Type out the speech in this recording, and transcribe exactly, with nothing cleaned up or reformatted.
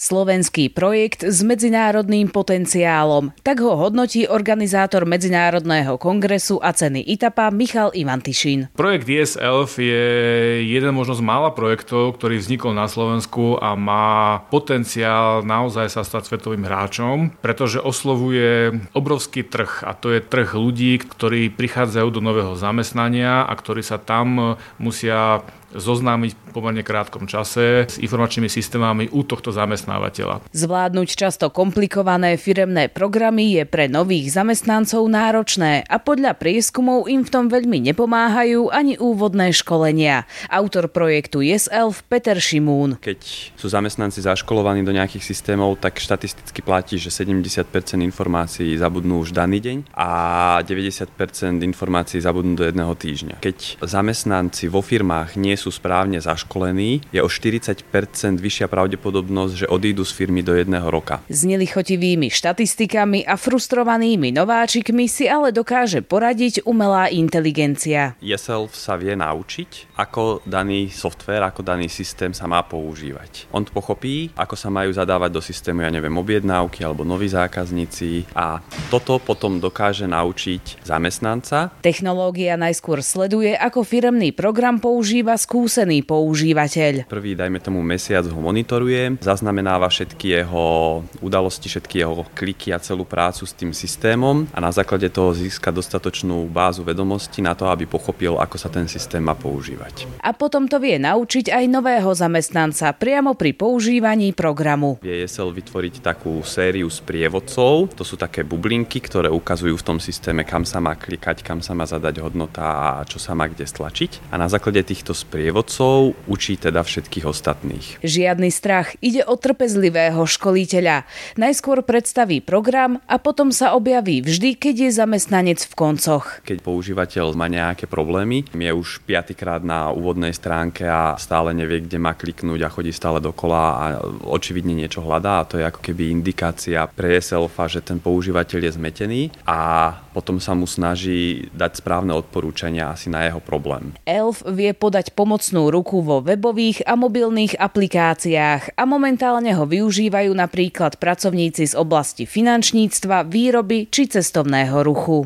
Slovenský projekt s medzinárodným potenciálom. Tak ho hodnotí organizátor Medzinárodného kongresu a ceny í té á pé á Michal Ivantišin. Projekt í es elf je jeden možno z mála projektov, ktorý vznikol na Slovensku a má potenciál naozaj sa stať svetovým hráčom, pretože oslovuje obrovský trh, a to je trh ľudí, ktorí prichádzajú do nového zamestnania a ktorí sa tam musia zoznámiť v pomerne krátkom čase s informačnými systémami u tohto zamestnávateľa. Zvládnuť často komplikované firemné programy je pre nových zamestnancov náročné a podľa prieskumov im v tom veľmi nepomáhajú ani úvodné školenia. Autor projektu í es elf Peter Šimún. Keď sú zamestnanci zaškolovaní do nejakých systémov, tak štatisticky platí, že sedemdesiat percent informácií zabudnú už daný deň a deväťdesiat percent informácií zabudnú do jedného týždňa. Keď zamestnanci vo firmách nie sú správne zaškolení, je o štyridsať percent vyššia pravdepodobnosť, že odídu z firmy do jedného roka. S nelichotivými štatistikami a frustrovanými nováčikmi si ale dokáže poradiť umelá inteligencia. í es elf sa vie naučiť, ako daný softvér, ako daný systém sa má používať. On pochopí, ako sa majú zadávať do systému, ja neviem, objednávky alebo noví zákazníci, a toto potom dokáže naučiť zamestnanca. Technológia najskôr sleduje, ako firemný program používa skúsený používateľ. Prvý, dajme tomu mesiac, ho monitoruje, zaznamenáva všetky jeho udalosti, všetky jeho kliky a celú prácu s tým systémom a na základe toho získa dostatočnú bázu vedomostí na to, aby pochopil, ako sa ten systém má používať. A potom to vie naučiť aj nového zamestnanca priamo pri používaní programu. Vie í es elf vytvoriť takú sériu sprievodcov. To sú také bublinky, ktoré ukazujú v tom systéme, kam sa má klikať, kam sa má zadať hodnota a čo sa má kde stlačiť. A na základe týchto sprievodcov učí teda všetkých ostatných. Žiadny strach, ide o trpezlivého školiteľa. Najskôr predstaví program a potom sa objaví vždy, keď je zamestnanec v koncoch. Keď používateľ má nejaké problémy, je už piatykrát na úvodnej stránke a stále nevie, kde má kliknúť a chodí stále dokola a očividne niečo hľadá, a to je ako keby indikácia pre í es elfa, že ten používateľ je zmetený a potom sa mu snaží dať správne odporúčania asi na jeho problém. Elf vie podať pomocnú ruku vo webových a mobilných aplikáciách a momentálne ho využívajú napríklad pracovníci z oblasti finančníctva, výroby či cestovného ruchu.